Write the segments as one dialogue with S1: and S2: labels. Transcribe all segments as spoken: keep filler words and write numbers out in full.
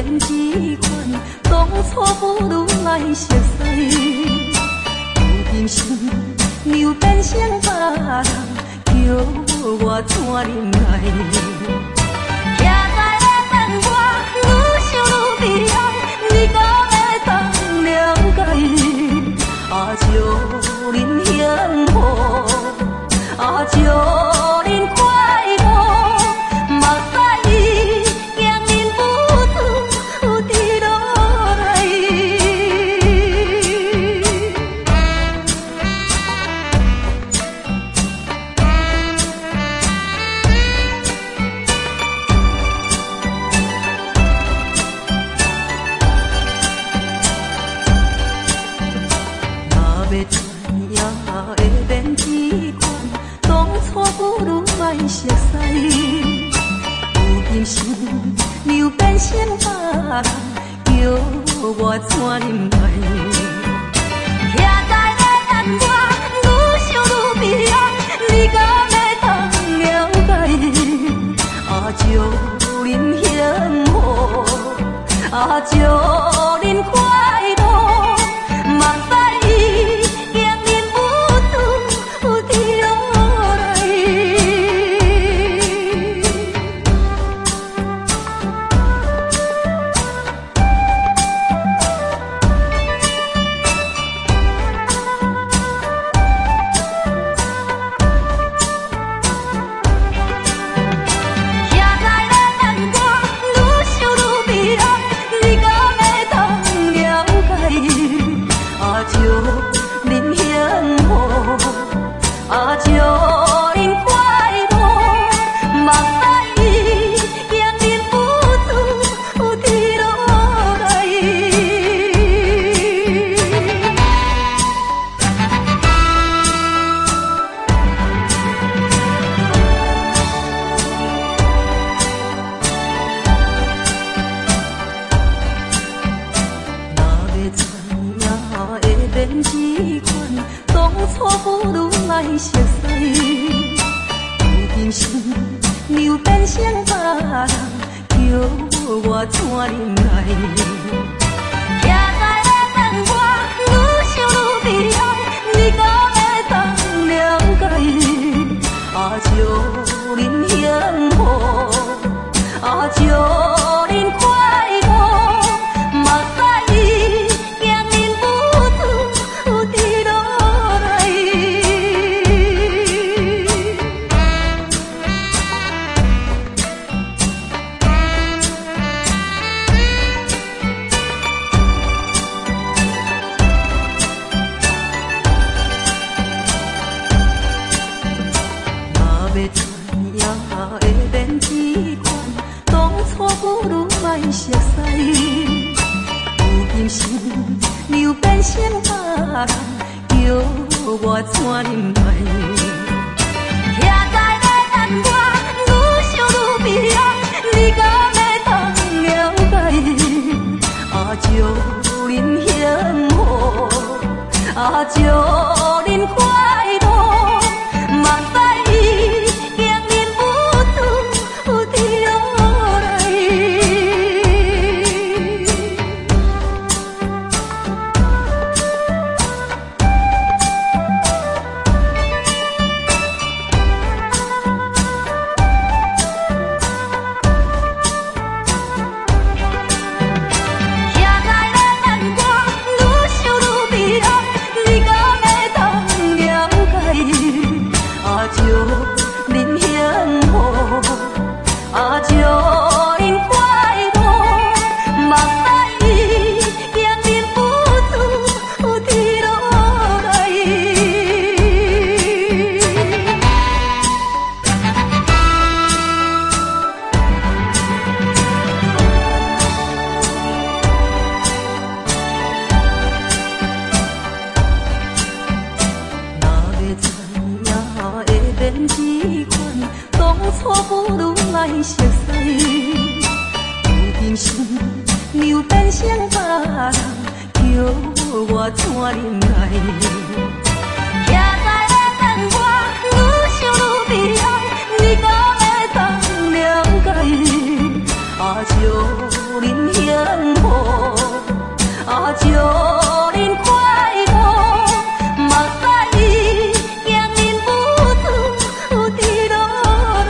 S1: 变这款，当初不如来熟悉。有今生又变成别人，叫我怎忍耐？徛在咧等我，愈想愈悲哀。你敢会当了解？啊，祝恁幸福，啊，祝恁快乐。目屎经恁付出滴落来。若要知影会变这款，当初不如莫熟悉。有今生又变成别人，叫我怎忍耐？徛在咧等我，愈想愈悲哀。你敢会当了解？啊，祝恁幸福，啊，祝恁快乐。目屎经恁付出滴落来。徛在咧等我，愈想愈悲哀。你敢会当了解？啊，祝恁幸福，啊，祝恁快乐。目屎经恁付出滴落来。若要知影会变这款，当初不如来熟悉。有今生又变成别人，叫我怎忍耐？徛在咧等我，愈想愈悲哀。你敢会当了解？啊，祝恁幸福，啊，祝恁快乐。目屎经恁付出滴落来。若要知影会变这款，当初不如莫熟悉。有今生又变成别人，叫我怎忍耐？徛在咧等我，愈想愈悲哀。你敢会当了解？啊，祝恁幸福，啊，祝恁快乐。目屎经恁付出滴落来。徛在咧等我，愈想愈悲哀。你敢会当了解？啊，祝恁幸福，啊，祝恁快乐。目屎经恁付出滴落来。若要知影会变这款，当初不如来熟悉。有今生又变成别人，叫我怎忍耐？徛在咧等我，愈想愈悲哀。你敢会当了解？啊，祝恁幸祝恁快乐，目屎行恁不住滴落来。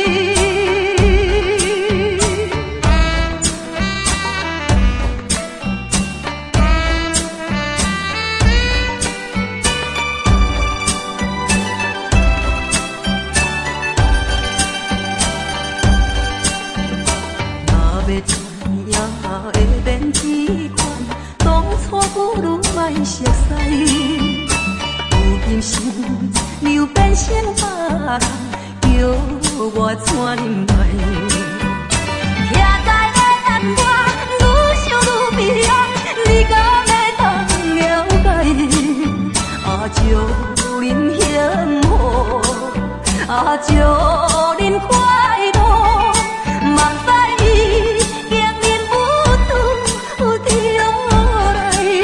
S1: 若要知影会变这款，当初不如莫熟悉。有今生又变成别人，叫我怎忍耐？徛在咧咱我，愈想愈悲哀，你敢要当了解？啊，祝恁幸福，啊，祝恁快乐，目屎行恁不住滴落来。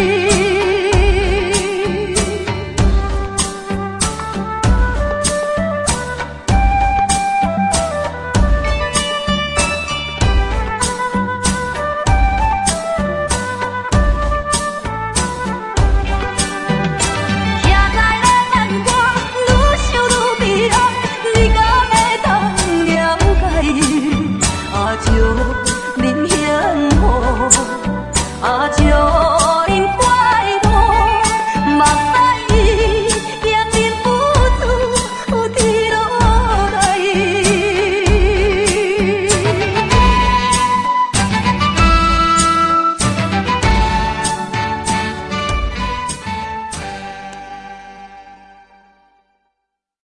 S1: 徛在咧咱我，愈想愈悲哀，你敢要当了解？啊，祝恁幸福，啊，祝。